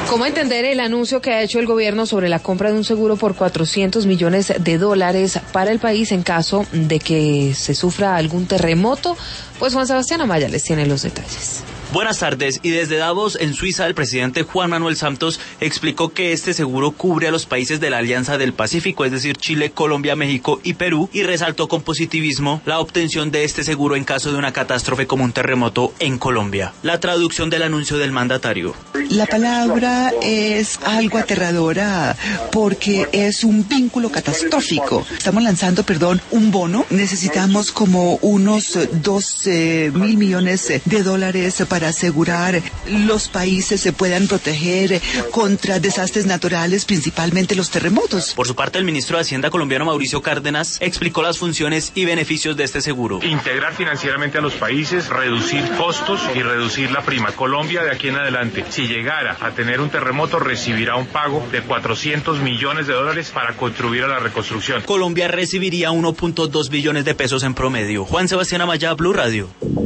¿Cómo entender el anuncio que ha hecho el gobierno sobre la compra de un seguro por $400 millones para el país en caso de que se sufra algún terremoto? Pues Juan Sebastián Amaya les tiene los detalles. Buenas tardes. Y desde Davos, en Suiza, el presidente Juan Manuel Santos explicó que este seguro cubre a los países de la Alianza del Pacífico, es decir, Chile, Colombia, México y Perú, y resaltó con positivismo la obtención de este seguro en caso de una catástrofe como un terremoto en Colombia. La traducción del anuncio del mandatario. La palabra es algo aterradora porque es un vínculo catastrófico. Estamos lanzando, un bono. Necesitamos como unos 12 mil millones de dólares para asegurar los países se puedan proteger contra desastres naturales, principalmente los terremotos. Por su parte, el ministro de Hacienda colombiano Mauricio Cárdenas explicó las funciones y beneficios de este seguro. Integrar financieramente a los países, reducir costos y reducir la prima. Colombia de aquí en adelante, si llegara a tener un terremoto, recibirá un pago de $400 millones para contribuir a la reconstrucción. Colombia recibiría 1.2 billones de pesos en promedio. Juan Sebastián Amaya, Blue Radio.